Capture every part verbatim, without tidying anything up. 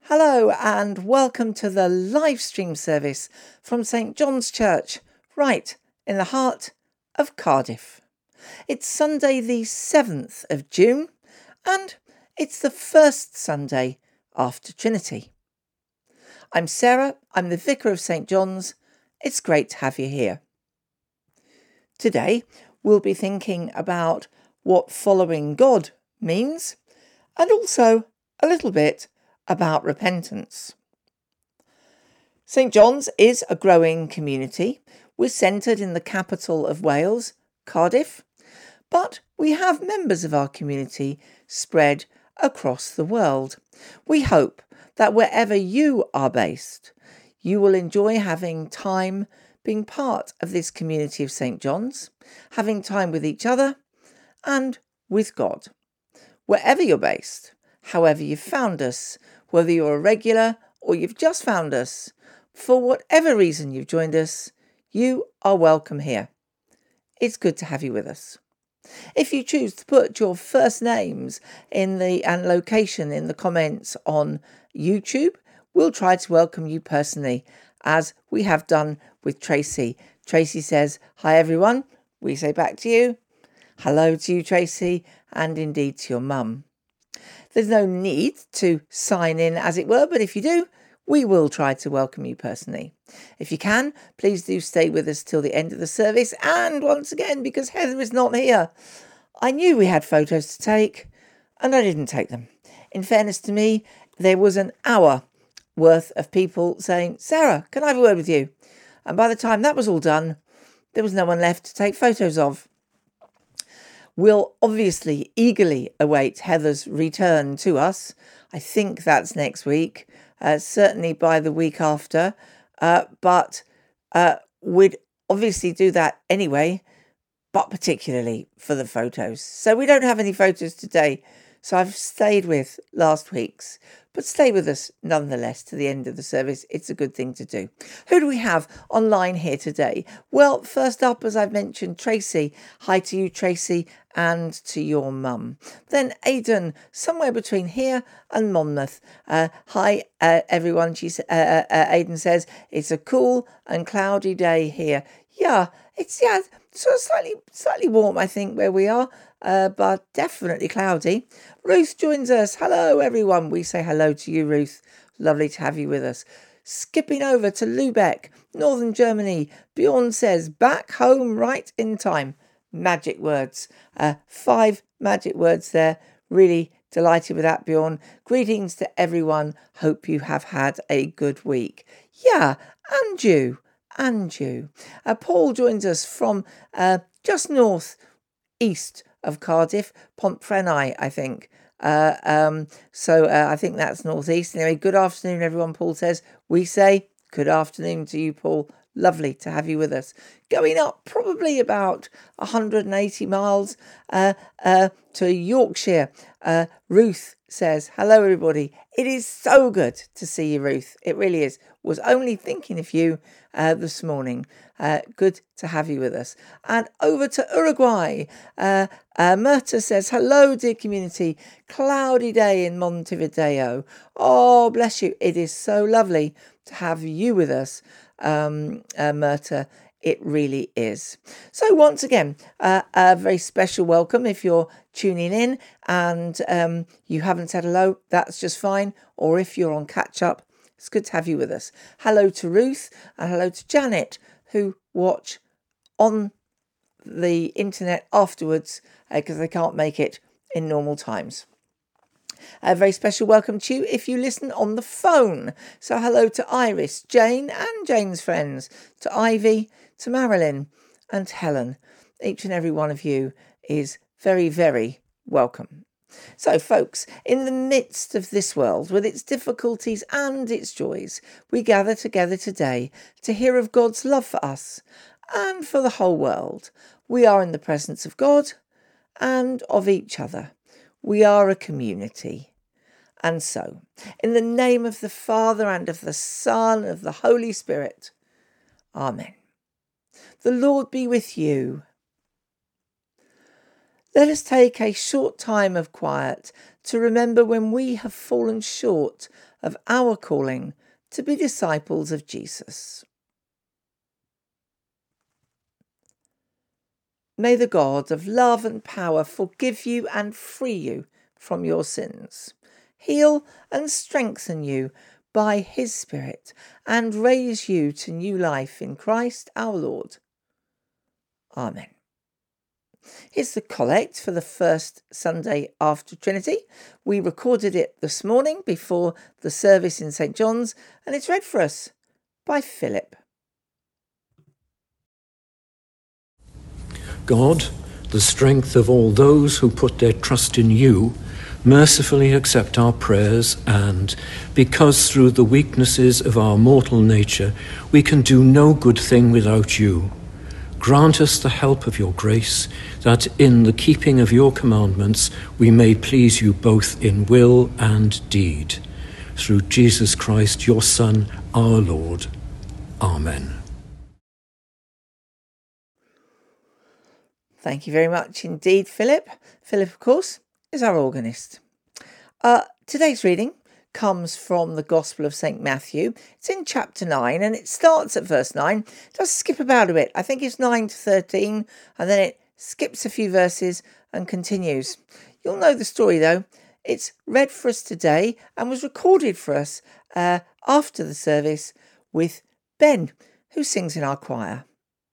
Hello and welcome to the live stream service from St John's Church, right in the heart of Cardiff. It's Sunday the seventh of June and it's the first Sunday after Trinity. I'm Sarah, I'm the Vicar of St John's. It's great to have you here. Today we'll be thinking about what following God means and also a little bit about repentance. St John's is a growing community. We're centred in the capital of Wales, Cardiff, but we have members of our community spread across the world. We hope that wherever you are based, you will enjoy having time being part of this community of St John's, having time with each other and with God. Wherever you're based, however you've found us, whether you're a regular or you've just found us, for whatever reason you've joined us, you are welcome here. It's good to have you with us. If you choose to put your first names in the and location in the comments on YouTube, we'll try to welcome you personally, as we have done with Tracy. Tracy says, "Hi everyone." We say back to you, "Hello to you, Tracy," and indeed to your mum. There's no need to sign in, as it were, but if you do, we will try to welcome you personally. If you can, please do stay with us till the end of the service. And once again, because Heather is not here, I knew we had photos to take, and I didn't take them. In fairness to me, there was an hour worth of people saying, "Sarah, can I have a word with you?" And by the time that was all done, there was no one left to take photos of. We'll obviously eagerly await Heather's return to us. I think that's next week, uh, certainly by the week after. Uh, but uh, we'd obviously do that anyway, but particularly for the photos. So we don't have any photos today. So I've stayed with last week's, but stay with us nonetheless to the end of the service. It's a good thing to do. Who do we have online here today? Well, first up, as I've mentioned, Tracy. Hi to you, Tracy, and to your mum. Then Aidan, somewhere between here and Monmouth. Uh, hi, uh, everyone. She, uh, uh, uh, Aidan says, "It's a cool and cloudy day here." Yeah, it's yeah, sort of slightly, slightly warm, I think, where we are. Uh, but definitely cloudy. Ruth joins us. Hello, everyone. We say hello to you, Ruth. Lovely to have you with us. Skipping over to Lübeck, Northern Germany. Bjorn says, "Back home right in time." Magic words. Uh, five magic words there. Really delighted with that, Bjorn. Greetings to everyone. Hope you have had a good week. Yeah, and you. And you. Uh, Paul joins us from uh, just north east of Cardiff, Pontfrennau, I think. Uh, um, so uh, I think that's northeast. Anyway, good afternoon, everyone, Paul says. We say good afternoon to you, Paul. Lovely to have you with us. Going up probably about one hundred eighty miles uh, uh, to Yorkshire. Uh, Ruth says, "Hello, everybody. It is so good to see you, Ruth. It really is. Was only thinking of you uh, this morning. Uh, good to have you with us." And over to Uruguay. Uh, uh, Myrta says, "Hello, dear community. Cloudy day in Montevideo." Oh, bless you. It is so lovely to have you with us, um, uh, Myrta. It really is. So once again, uh, a very special welcome if you're tuning in and um, you haven't said hello, that's just fine. Or if you're on catch up, it's good to have you with us. Hello to Ruth and hello to Janet, who watch on the internet afterwards because uh, they can't make it in normal times. A very special welcome to you if you listen on the phone. So hello to Iris, Jane and Jane's friends, to Ivy, to Marilyn and Helen. Each and every one of you is very, very welcome. So folks, in the midst of this world, with its difficulties and its joys, we gather together today to hear of God's love for us and for the whole world. We are in the presence of God and of each other. We are a community. And so, in the name of the Father and of the Son and of the Holy Spirit, Amen. The Lord be with you. Let us take a short time of quiet to remember when we have fallen short of our calling to be disciples of Jesus. May the God of love and power forgive you and free you from your sins, heal and strengthen you by his Spirit, and raise you to new life in Christ our Lord. Amen. Here's the collect for the first Sunday after Trinity. We recorded it this morning before the service in St John's, and it's read for us by Philip. God, the strength of all those who put their trust in you, mercifully accept our prayers, and, because through the weaknesses of our mortal nature we can do no good thing without you, grant us the help of your grace, that in the keeping of your commandments we may please you both in will and deed. Through Jesus Christ, your Son, our Lord. Amen. Thank you very much indeed, Philip. Philip, of course, is our organist. Uh, today's reading comes from the Gospel of Saint Matthew. It's in chapter nine, and it starts at verse nine. It does skip about a bit. I think it's nine to thirteen, and then it skips a few verses and continues. You'll know the story, though. It's read for us today and was recorded for us uh, after the service with Ben, who sings in our choir.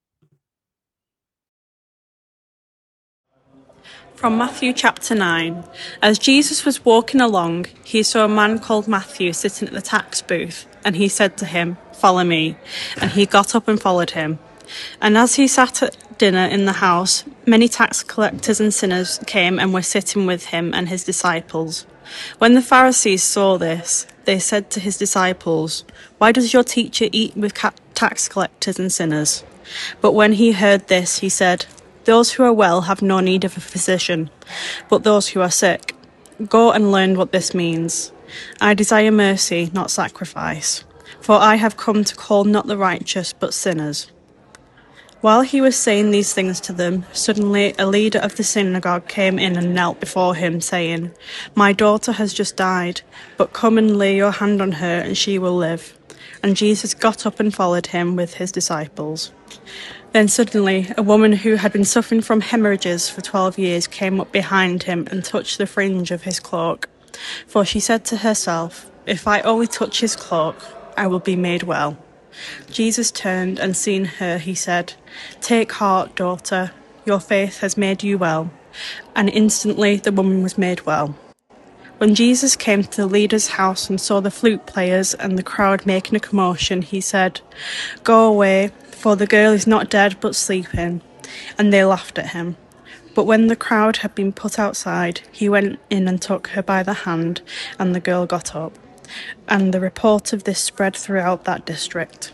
From Matthew chapter nine. As Jesus was walking along, he saw a man called Matthew sitting at the tax booth, and he said to him, "Follow me." And he got up and followed him. And as he sat at dinner in the house, many tax collectors and sinners came and were sitting with him and his disciples. When the Pharisees saw this, they said to his disciples, "Why does your teacher eat with tax collectors and sinners?" But when he heard this, he said, "Those who are well have no need of a physician, but those who are sick. Go and learn what this means. I desire mercy, not sacrifice, for I have come to call not the righteous, but sinners." While he was saying these things to them, suddenly a leader of the synagogue came in and knelt before him, saying, "My daughter has just died, but come and lay your hand on her and she will live." And Jesus got up and followed him with his disciples. Then suddenly a woman who had been suffering from hemorrhages for twelve years came up behind him and touched the fringe of his cloak. For she said to herself, "If I only touch his cloak, I will be made well." Jesus turned and seeing her, he said, "Take heart, daughter, your faith has made you well." And instantly the woman was made well. When Jesus came to the leader's house and saw the flute players and the crowd making a commotion, he said, "Go away, for the girl is not dead but sleeping." And they laughed at him. But when the crowd had been put outside, he went in and took her by the hand, and the girl got up. And the report of this spread throughout that district.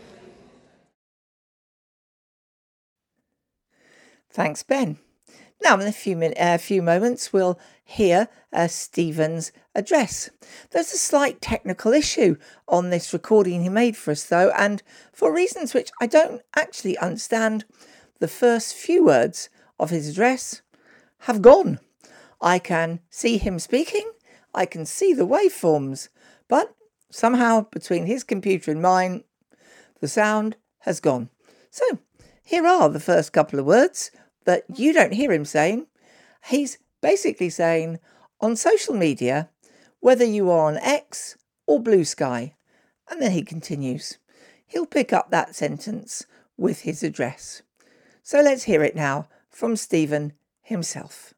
Thanks, Ben. Now, in a few, min- uh, few moments, we'll hear uh, Stephen's address. There's a slight technical issue on this recording he made for us, though, and for reasons which I don't actually understand, the first few words of his address have gone. I can see him speaking, I can see the waveforms, but somehow between his computer and mine, the sound has gone. So here are the first couple of words that you don't hear him saying. He's basically saying, on social media, whether you are on X or Blue Sky. And then he continues. He'll pick up that sentence with his address. So let's hear it now from Stephen himself.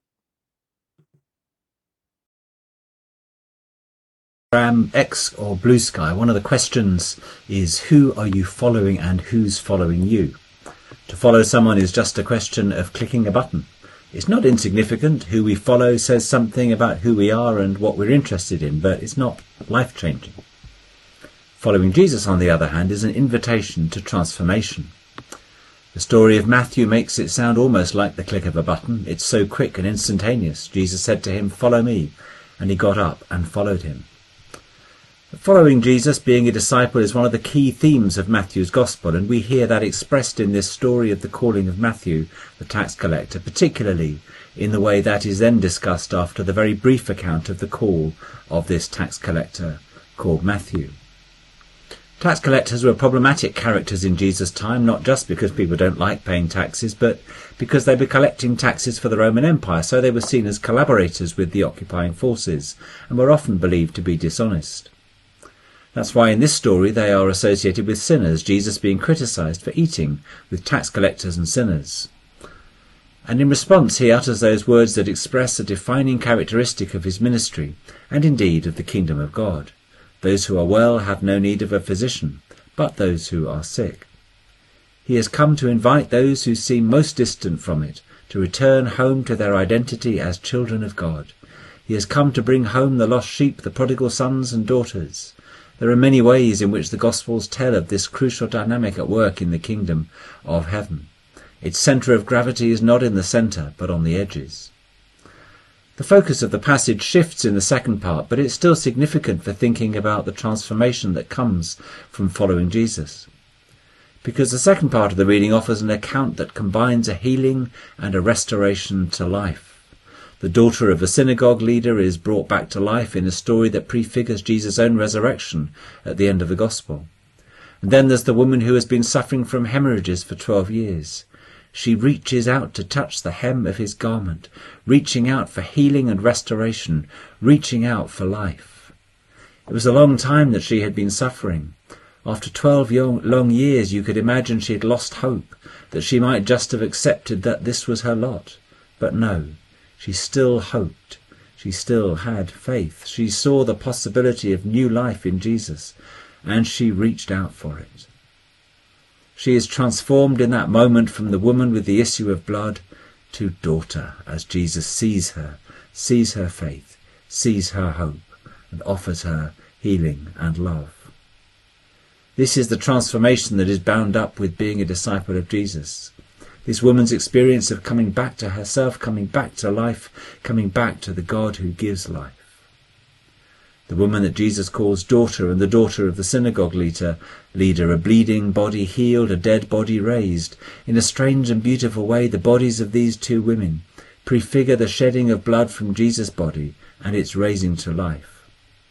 Um, X or Blue Sky, one of the questions is, who are you following and who's following you? To follow someone is just a question of clicking a button. It's not insignificant. Who we follow says something about who we are and what we're interested in, but it's not life-changing. Following Jesus, on the other hand, is an invitation to transformation. The story of Matthew makes it sound almost like the click of a button. It's so quick and instantaneous. Jesus said to him, "Follow me," and he got up and followed him. Following Jesus, being a disciple, is one of the key themes of Matthew's Gospel, and we hear that expressed in this story of the calling of Matthew, the tax collector, particularly in the way that is then discussed after the very brief account of the call of this tax collector called Matthew. Tax collectors were problematic characters in Jesus' time, not just because people don't like paying taxes, but because they were collecting taxes for the Roman Empire, so they were seen as collaborators with the occupying forces and were often believed to be dishonest. That's why in this story they are associated with sinners, Jesus being criticised for eating with tax collectors and sinners. And in response he utters those words that express a defining characteristic of his ministry, and indeed of the kingdom of God. Those who are well have no need of a physician, but those who are sick. He has come to invite those who seem most distant from it to return home to their identity as children of God. He has come to bring home the lost sheep, the prodigal sons and daughters. There are many ways in which the Gospels tell of this crucial dynamic at work in the kingdom of heaven. Its centre of gravity is not in the centre, but on the edges. The focus of the passage shifts in the second part, but it's still significant for thinking about the transformation that comes from following Jesus. Because the second part of the reading offers an account that combines a healing and a restoration to life. The daughter of a synagogue leader is brought back to life in a story that prefigures Jesus' own resurrection at the end of the Gospel. And then there's the woman who has been suffering from hemorrhages for twelve years. She reaches out to touch the hem of his garment, reaching out for healing and restoration, reaching out for life. It was a long time that she had been suffering. After twelve long years you could imagine she had lost hope, that she might just have accepted that this was her lot. But no, she still hoped. She still had faith. She saw the possibility of new life in Jesus, and she reached out for it. She is transformed in that moment from the woman with the issue of blood to daughter, as Jesus sees her, sees her faith, sees her hope, and offers her healing and love. This is the transformation that is bound up with being a disciple of Jesus. This woman's experience of coming back to herself, coming back to life, coming back to the God who gives life. The woman that Jesus calls daughter, and the daughter of the synagogue leader, leader, a bleeding body healed, a dead body raised. In a strange and beautiful way, the bodies of these two women prefigure the shedding of blood from Jesus' body and its raising to life.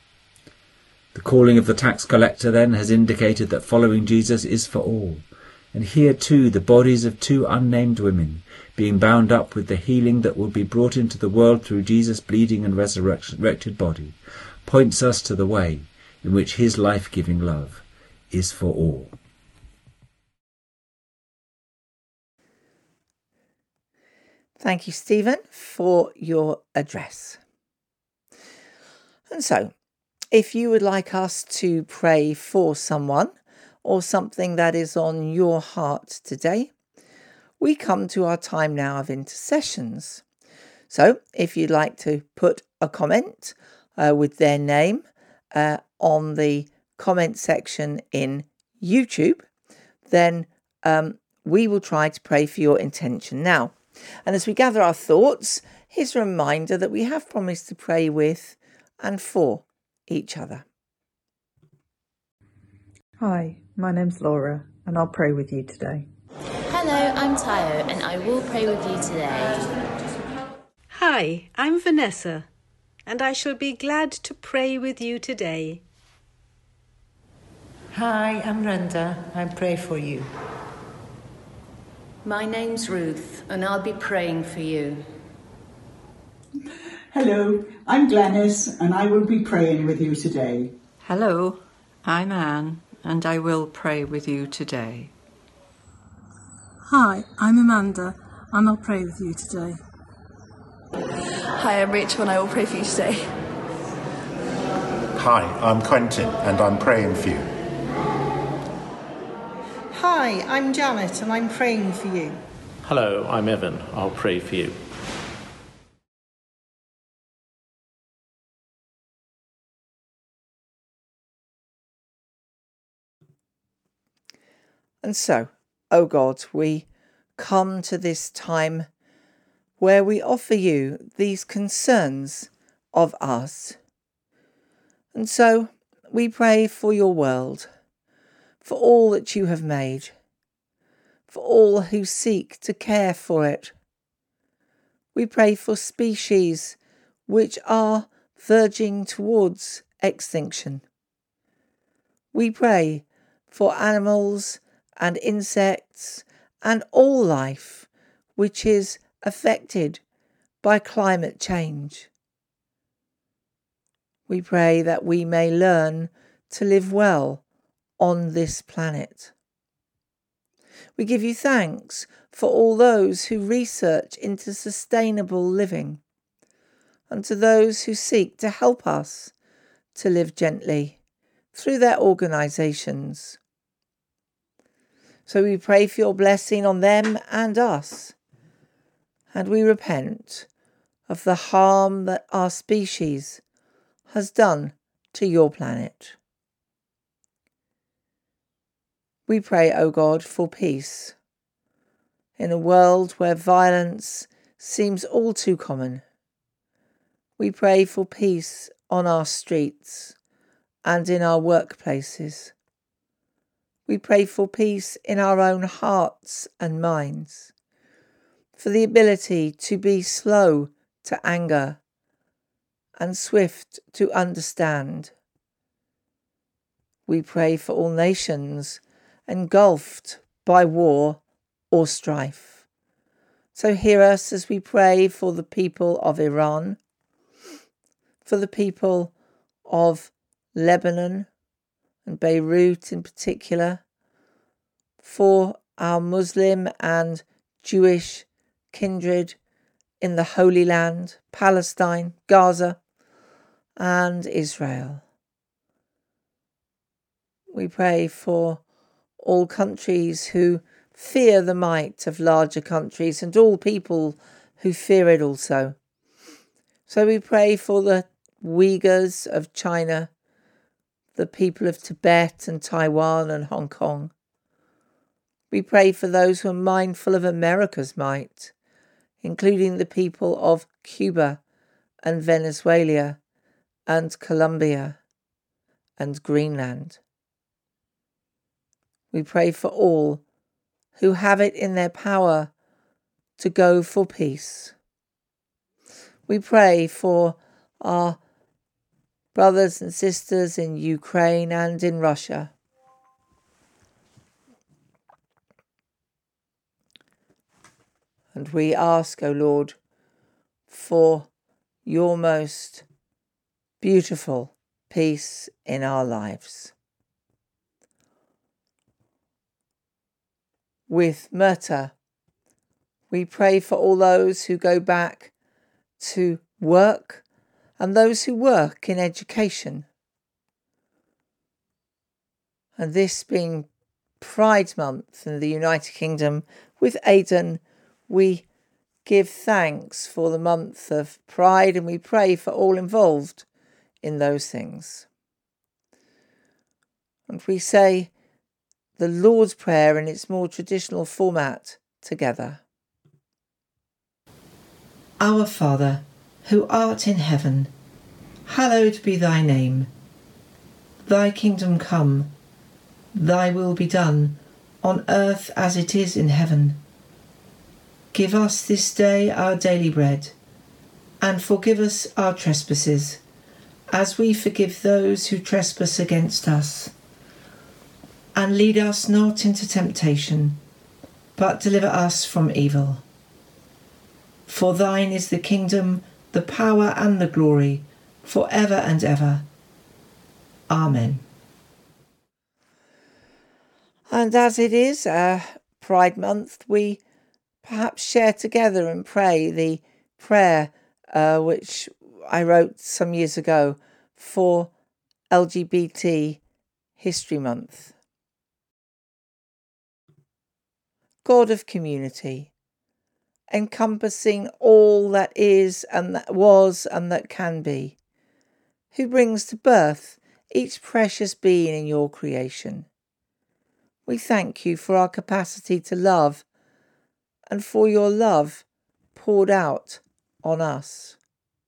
The calling of the tax collector then has indicated that following Jesus is for all. And here too the bodies of two unnamed women, being bound up with the healing that will be brought into the world through Jesus' bleeding and resurrected body, points us to the way in which his life-giving love is for all. Thank you, Stephen, for your address. And so, if you would like us to pray for someone or something that is on your heart today, we come to our time now of intercessions. So, if you'd like to put a comment Uh, with their name uh, on the comment section in YouTube, then um, we will try to pray for your intention now. And as we gather our thoughts, here's a reminder that we have promised to pray with and for each other. Hi, my name's Laura, and I'll pray with you today. Hello, I'm Tayo, and I will pray with you today. Hi, I'm Vanessa, and I shall be glad to pray with you today. Hi, I'm Randa. I pray for you. My name's Ruth, and I'll be praying for you. Hello, I'm Glenys, and I will be praying with you today. Hello, I'm Anne, and I will pray with you today. Hi, I'm Amanda, and I'll pray with you today. Hi, I'm Rachel, and I will pray for you today. Hi, I'm Quentin, and I'm praying for you. Hi, I'm Janet, and I'm praying for you. Hello, I'm Evan. I'll pray for you. And so, O God, we come to this time where we offer you these concerns of us. And so we pray for your world, for all that you have made, for all who seek to care for it. We pray for species which are verging towards extinction. We pray for animals and insects and all life which is affected by climate change. We pray that we may learn to live well on this planet. We give you thanks for all those who research into sustainable living and to those who seek to help us to live gently through their organisations. So we pray for your blessing on them and us, and we repent of the harm that our species has done to your planet. We pray, O God, for peace in a world where violence seems all too common. We pray for peace on our streets and in our workplaces. We pray for peace in our own hearts and minds, for the ability to be slow to anger and swift to understand. We pray for all nations engulfed by war or strife. So hear us as we pray for the people of Iran, for the people of Lebanon and Beirut in particular, for our Muslim and Jewish kindred in the Holy Land, Palestine, Gaza, and Israel. We pray for all countries who fear the might of larger countries and all people who fear it also. So we pray for the Uyghurs of China, the people of Tibet and Taiwan and Hong Kong. We pray for those who are mindful of America's might, including the people of Cuba and Venezuela and Colombia and Greenland. We pray for all who have it in their power to go for peace. We pray for our brothers and sisters in Ukraine and in Russia. And we ask, O Lord, for your most beautiful peace in our lives. With Myrta, we pray for all those who go back to work and those who work in education. And this being Pride Month in the United Kingdom, with Aidan, we give thanks for the month of Pride and we pray for all involved in those things. And we say the Lord's Prayer in its more traditional format together. Our Father, who art in heaven, hallowed be thy name. Thy kingdom come, thy will be done, on earth as it is in heaven. Give us this day our daily bread, and forgive us our trespasses, as we forgive those who trespass against us. And lead us not into temptation, but deliver us from evil. For thine is the kingdom, the power and the glory, for ever and ever. Amen. And as it is uh, Pride Month, we perhaps share together and pray the prayer uh, which I wrote some years ago for L G B T History Month. God of community, encompassing all that is and that was and that can be, who brings to birth each precious being in your creation. We thank you for our capacity to love and for your love poured out on us.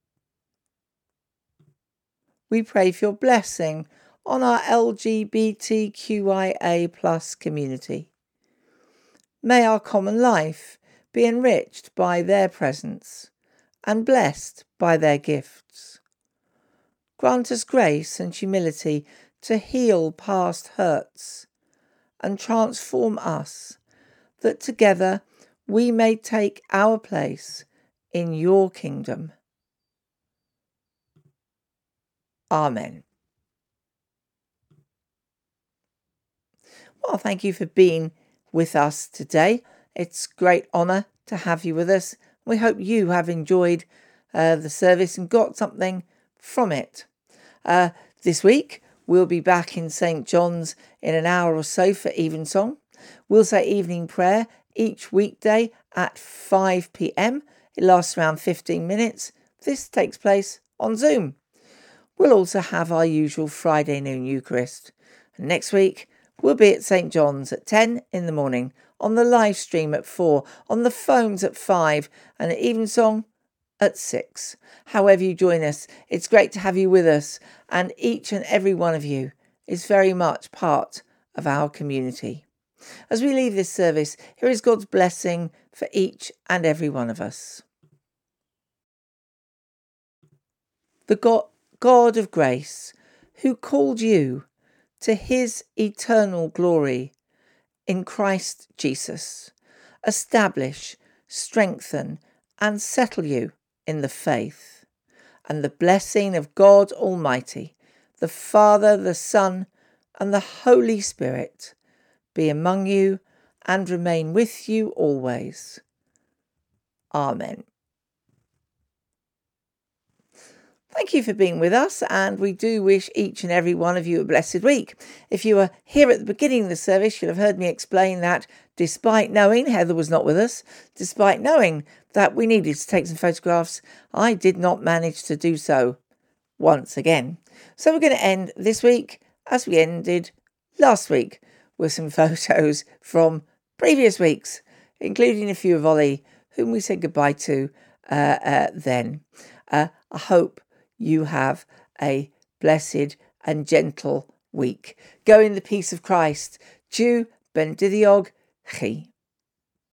We pray for your blessing on our L G B T Q I A plus community. May our common life be enriched by their presence and blessed by their gifts. Grant us grace and humility to heal past hurts and transform us, that together we may take our place in your kingdom. Amen. Well, thank you for being with us today. It's a great honour to have you with us. We hope you have enjoyed uh, the service and got something from it. Uh, this week, we'll be back in Saint John's in an hour or so for Evensong. We'll say evening prayer each weekday at five p m. It lasts around fifteen minutes. This takes place on Zoom. We'll also have our usual Friday noon Eucharist. And next week, we'll be at Saint John's at ten in the morning, on the live stream at four, on the phones at five, and at Evensong at six. However you join us, it's great to have you with us, and each and every one of you is very much part of our community. As we leave this service, here is God's blessing for each and every one of us. The God, God of grace, who called you to his eternal glory in Christ Jesus, establish, strengthen, and settle you in the faith. And the blessing of God Almighty, the Father, the Son, and the Holy Spirit be among you and remain with you always. Amen. Thank you for being with us, and we do wish each and every one of you a blessed week. If you were here at the beginning of the service, you'll have heard me explain that despite knowing Heather was not with us, despite knowing that we needed to take some photographs, I did not manage to do so once again. So we're going to end this week as we ended last week, with some photos from previous weeks, including a few of Ollie, whom we said goodbye to uh, uh, then. Uh, I hope you have a blessed and gentle week. Go in the peace of Christ. Dieu ben diddiog chi.